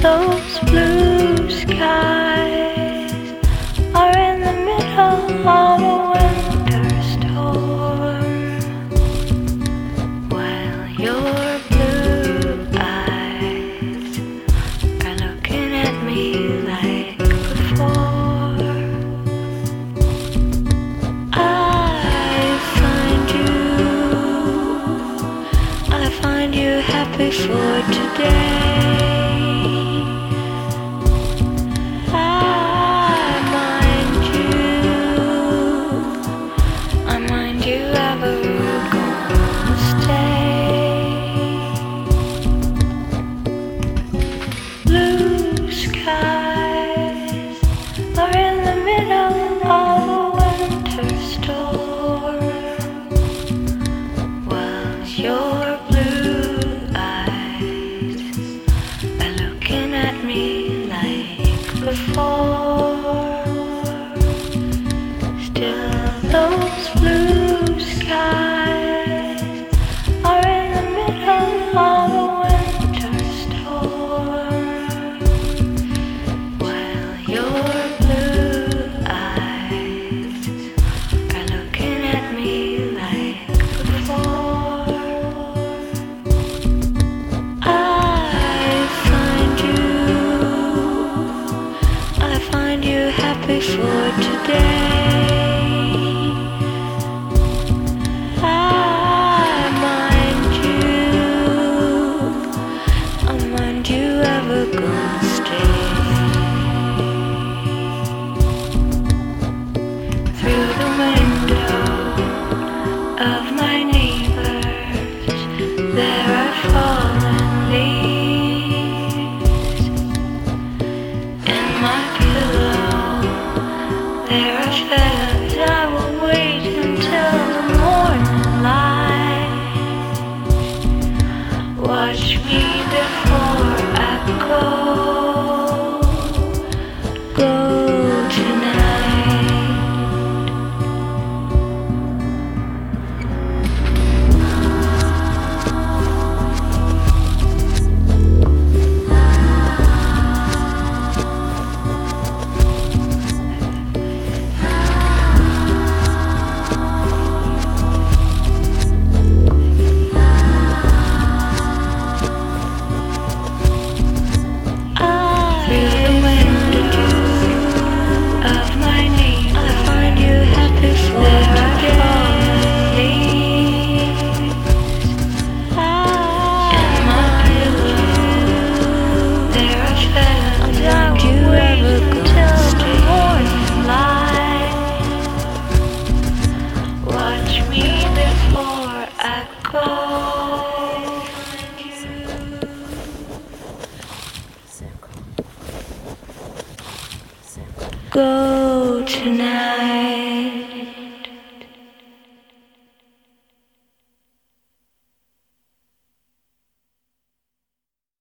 those blue skies are in the middle of a winter storm, while your blue eyes are looking at me like before. I find you happy for today. Your blue eyes are looking at me like before. Still those blue skies are in the middle of a winter storm, while your blue eyes are looking at me like before. Happy for today. I mind you ever gonna stay. Through the window of my neighbors there are fallen leaves. In my pillow there are feathers. I will wait until the morning light. Watch me before I go tonight. Go tonight.